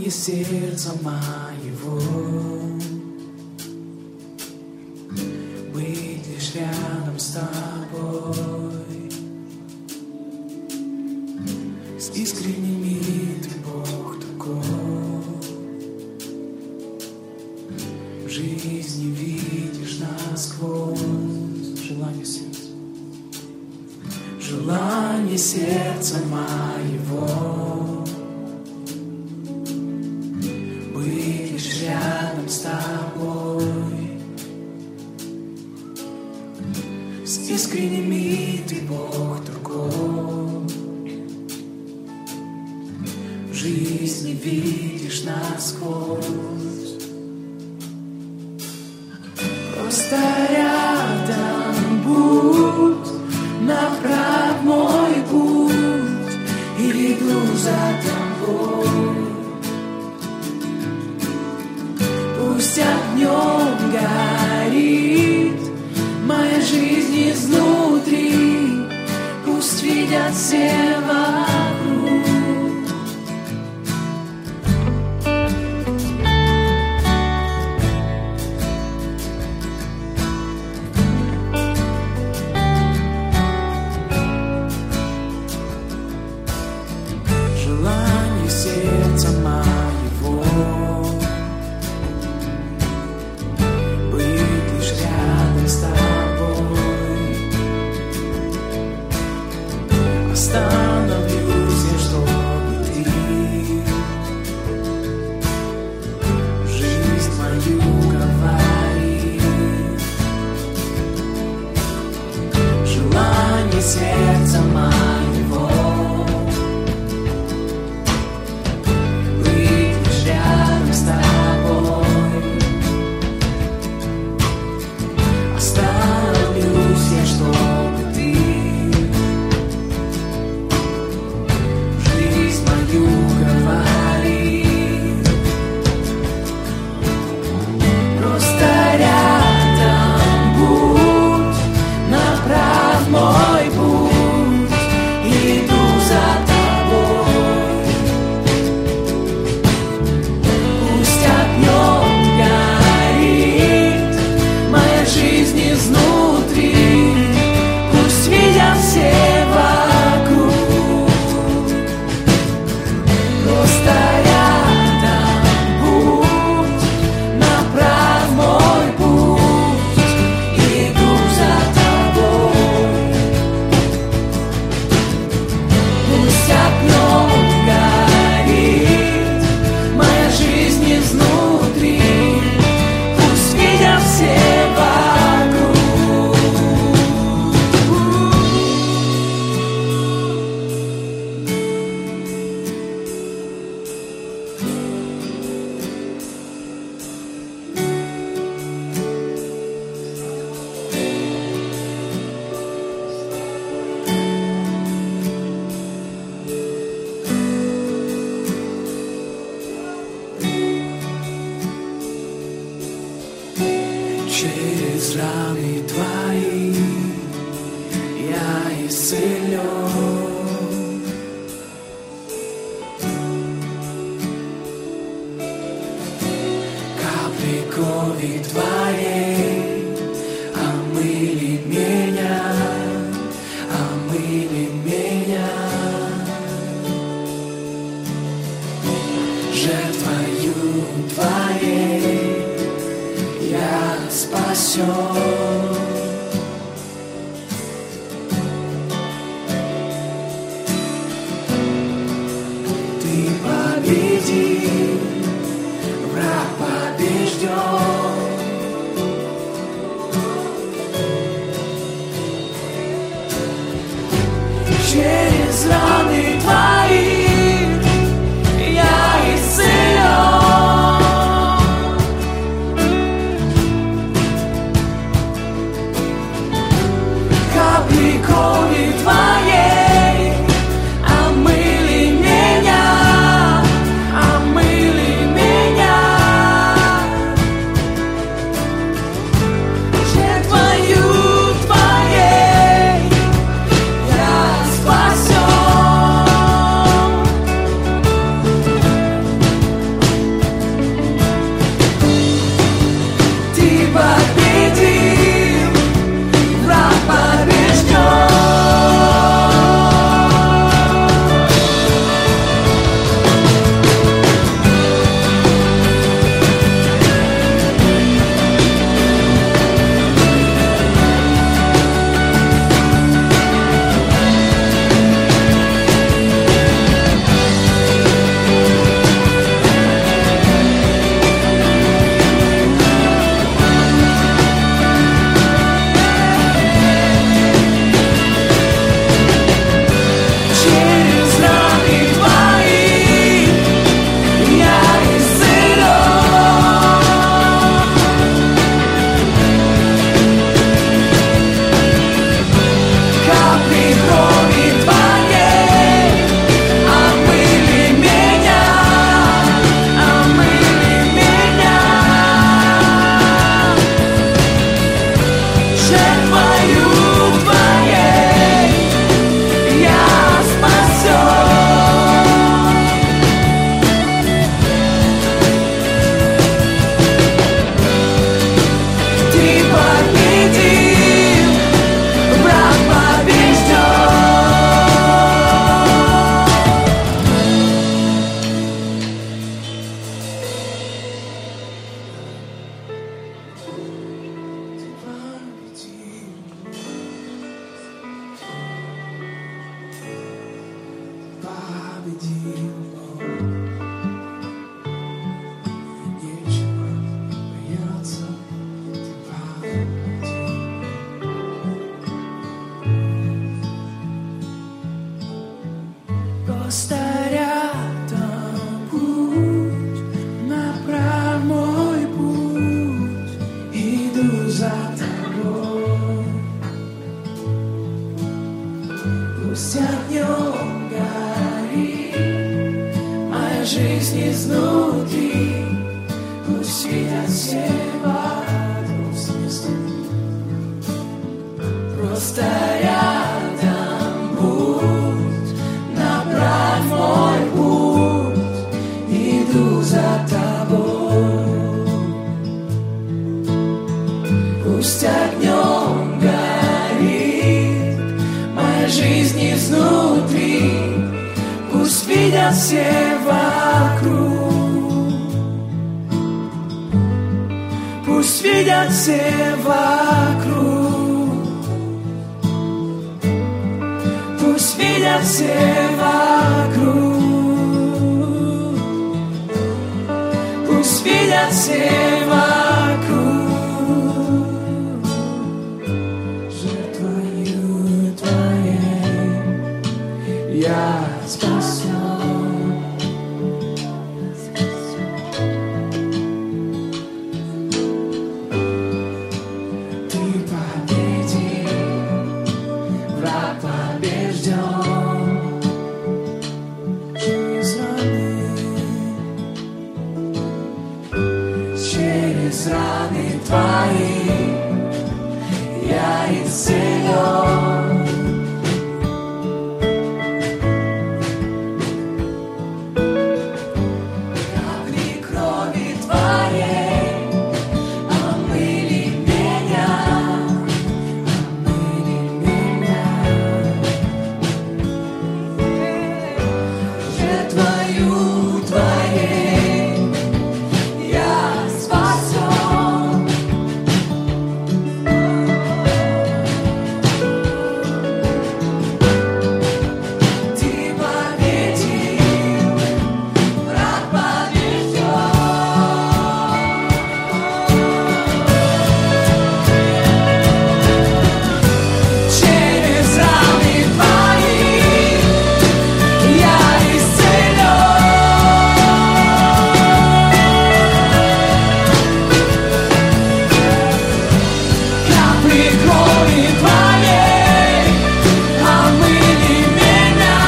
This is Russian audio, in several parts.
сердца моего, быть лишь рядом с тобой, с искренними ты Бог такой. В жизни видишь насквозь желание сердца моего, быть лишь рядом с тобой, с искренними ты Бог другой. В жизни видишь насквозь. Просто рядом будь, направь мой путь, и иду за тобой. Пусть огнем горит моя жизнь изнутри, пусть видят все вокруг. Желание сердца моего, быть лишь рядом с тобой. Остановлюсь я, чтобы ты в жизнь мою говорил. Желание сердца моего, рядом с тобой. Остановлюсь я, чтобы ты жизнь мою говорил. Просто рядом будь, направь мой путь, иду за тобой. Пусть огнем горит моя жизнь изнутри, пусть видят все вокруг. Просто рядом будь, направь мой путь, иду за тобой. Пусть огнем горит моя жизнь изнутри, пусть видят все вокруг. Через раны твои я исцелен. Капли крови твоей омыли меня, омыли меня. Жертвою твоей я спасен. Ты победил, враг побежден. Через раны твои я исцелен. Капли крови твоей омыли меня, омыли меня. Пусть огнем горит моя жизнь изнутри, пусть видят все вокруг, пусть видят все вокруг, пусть видят все вокруг, пусть видят все вокруг. Жертвою Твоей я спасен. Ты победил, враг побежден. Через раны Твои я исцелен. Капли крови Твоей омыли меня, омыли меня. Жертвою Твоей я спасен. Ты победил, враг побежден. Через раны Твои я исцелен. Капли крови Твоей омыли меня,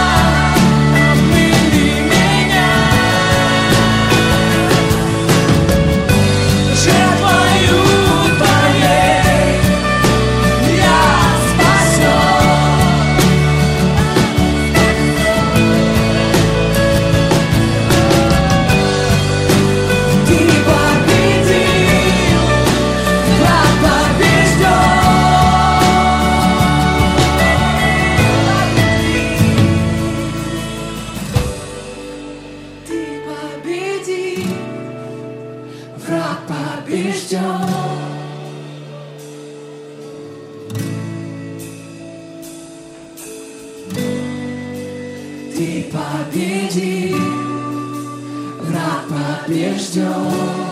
омыли меня. Жертвою Твоей я спасен. Ты победил, враг побежден. Ты победил, враг побежден. Ты победил, враг побежден.